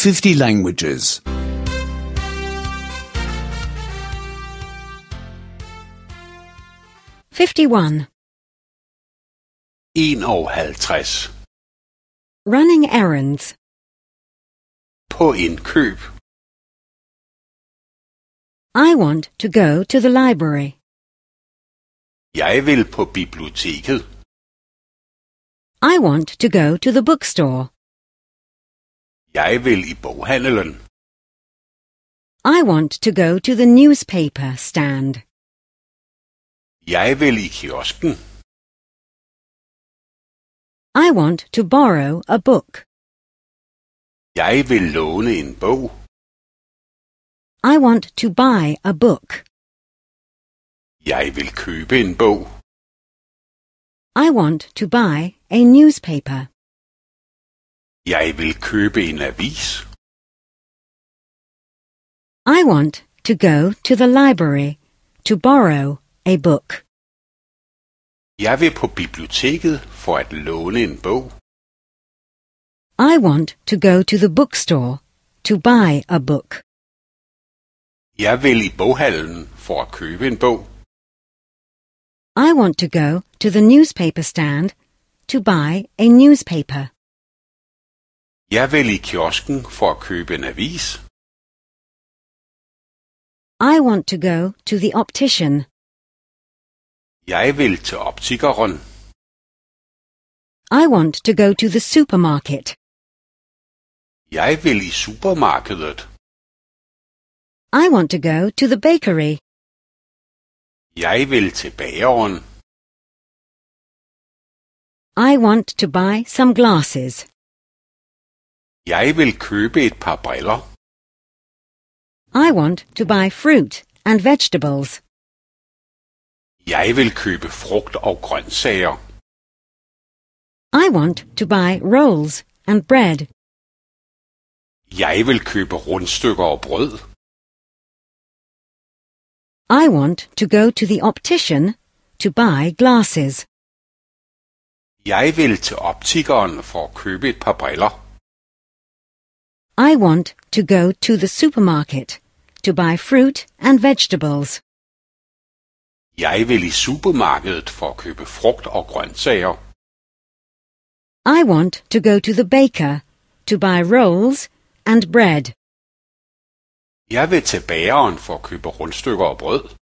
50 languages. 51. 51. Running errands. På indkøb. I want to go to the library. Jeg vil på biblioteket. I want to go to the bookstore. Jeg vil i boghandelen. I want to go to the newspaper stand. Jeg vil i kiosken. I want to borrow a book. Jeg vil låne en bog. I want to buy a book. Jeg vil købe en bog. I want to buy a newspaper. Jeg vil købe en avis. I want to go to the library to borrow a book. Jeg vil på biblioteket for at låne en bog. I want to go to the bookstore to buy a book. Jeg vil i boghallen for at købe en bog. I want to go to the newspaper stand to buy a newspaper. Jeg vil i kiosken for at købe en avis. I want to go to the optician. Jeg vil til optikeren. I want to go to the supermarket. Jeg vil i supermarkedet. I want to go to the bakery. Jeg vil til bageren. I want to buy some glasses. Jeg vil købe et par briller. I want to buy fruit and vegetables. Jeg vil købe frugt og grøntsager. I want to buy rolls and bread. Jeg vil købe rundstykker og brød. I want to go to the optician to buy glasses. Jeg vil til optikeren for at købe et par briller. I want to go to the supermarket to buy fruit and vegetables. Jeg vil i supermarkedet for at købe frugt og grøntsager. I want to go to the baker to buy rolls and bread. Jeg vil til bageren for at købe rundstykker og brød.